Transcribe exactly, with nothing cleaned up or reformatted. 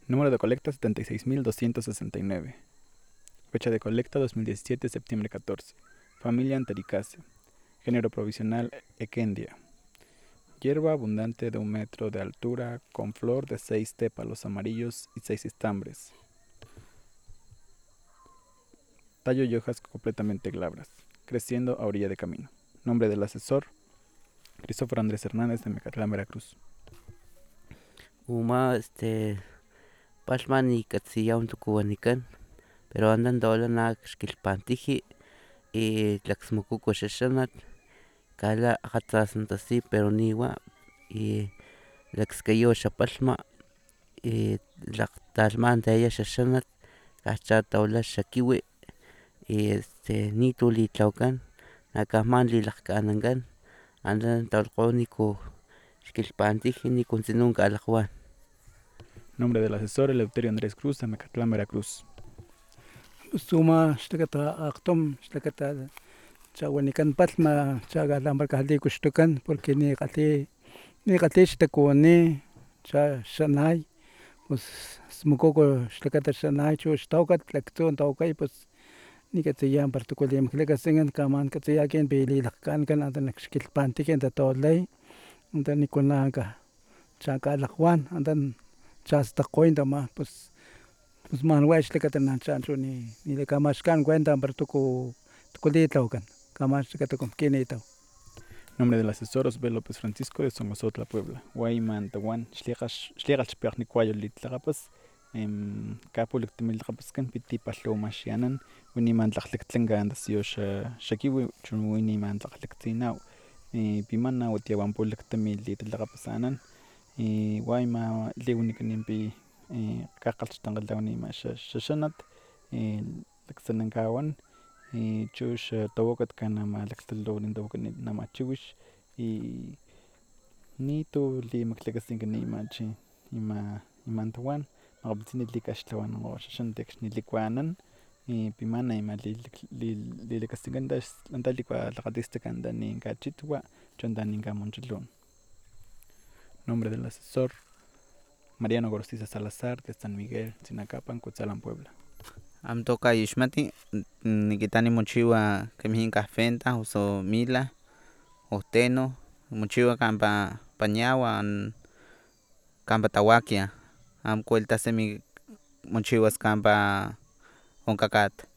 Número de colecta setenta y seis mil doscientos sesenta y nueve. Fecha de colecta dos mil diecisiete, septiembre catorce. Familia Antericácea. Género provisional Equendia. Hierba abundante de un metro de altura, con flor de seis tépalos amarillos y seis estambres. Tallo y hojas completamente glabras, creciendo a orilla de camino. Nombre del asesor: Cristóforo Andrés Hernández, de Mecatlán, Veracruz. Uma este Pashman y Katsiyaun tukuanikan, pero andan dola xkilpantiji y tlaxmukuko xaxanat, kala ajatzasantasi pero niwa y laxkayo xapalma y tlaqtalman de ella xaxanat, kachataula xakiwi y este nituli tlaukan, nakahman lilajkanankan, andan tolqoniku xkilpantiji nikunsinun kalajwan. Nombre del asesor: Eleuterio Andrés Cruz, de Mecatlán, Veracruz. Suma xtakata aqtom xtakata chawanikan palma chaga lambarkali kuxtukan porque ni qati ni qati xtakuni cha xanay pues smukoko xtakata xanay chu xtawkat tlaktun tawkay pues ni katsiyan particularmente klakasingan kaman katsiyakin pililajkankan andan xkilpantiki anta tawlay anta nikunanka chakalajwan andan chastakgoy tama pues pues manwa xlakata nachanchu ni nilakamaxkan kuenta para tuku tuku litlawaka kama xlakata kinitaw. Nombre del asesor: Osbel López Francisco, de Somozotla, Puebla. Guayman Tawan, Xligal Xpeaknicuayo Litlacapas, Capulic Timilcapascan, Pitipallomashianan, Winiman Tlactlenga and the Siosha Shakiwi, Chunwiniman Tlactinau, Pimana, Utiawan Pulic Tamil Litlacapasanan, Guayma Liunicanimpi, Kakalstangaldauni Shashanat, Laxanankawan. Y chush tawokat kana ma laxtalorin tawokan nama chiwish y nito li maklakasinka ni machi ima imantawan maqapitzin likaxtlawan o xaxantek nilikuanan y pimana ima lilakasinkan anta likua laqatistak anta ninka chitwa chonta ninka monchalon. Nombre del asesor: Mariano Gorostiza Salazar, de San Miguel, Tzinacapan, Cuetzalan, Puebla. Amtoka yixmati nikitani mochiwa kemijin kahfenta uso mila ojteno mochiwa kampa pañawa kampa tawakia am kuelta semi mochiwas kampa onkakat.